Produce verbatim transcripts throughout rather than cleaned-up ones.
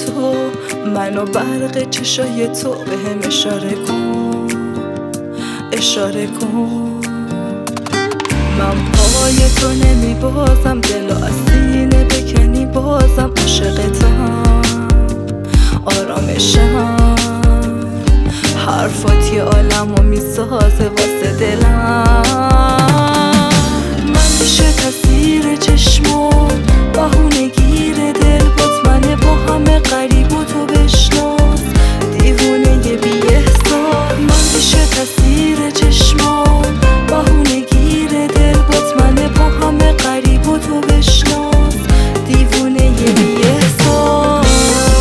تو، منو برق چشای تو بهم اشاره کن، اشاره کن. من پای تو نمی بازم، دل و از سینه بکنی بازم عاشقتم، آرامشم. حرفات یه عالمو میسازه واسه دلم. من میشه تاثیر چشمون، بهونه گیر دل مطمئنه با همه غریب و تو بشناس، دیوونه یه بی احساس. من میشه تاثیر چشمون، بهونه گیر دل مطمئنه با همه غریب و تو بشناس، دیوونه یه بی احساس.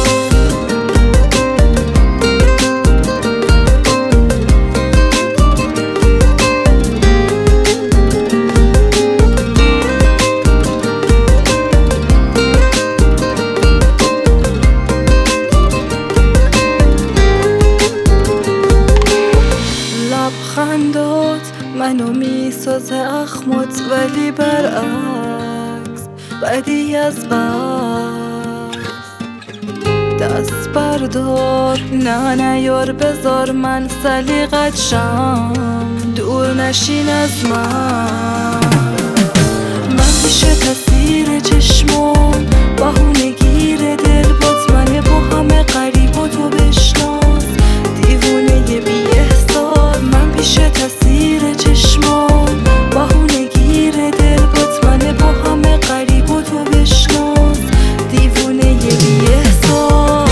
لبخندات منو میسازه اخمات، ولی برعکس بدی از بس. دست بردار نه نیار، بذار من سلیقت شم، دور نشین از من. من میشه تاثیر چشمون، بهونه گیر دل مطمئنه با همه غریب و تو بشناس، دیوونه یه بی احساس. من میشه تاثیر چشمون، بهونه گیر دل مطمئنه با همه غریب و تو بشناس، دیوونه یه بی احساس.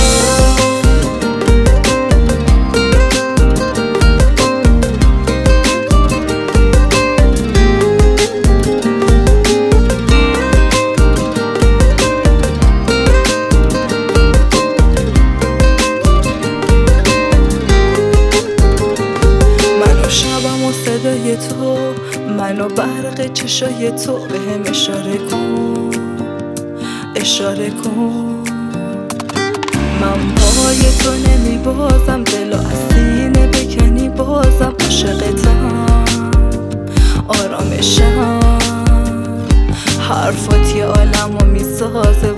شبم و صدای تو، منو برق چشای تو بهم اشاره کن، اشاره کن. من پای تو نمی بازم، دل و از سینه بکنی بازم عاشقتم، آرامشم. حرفات یه عالمو میسازه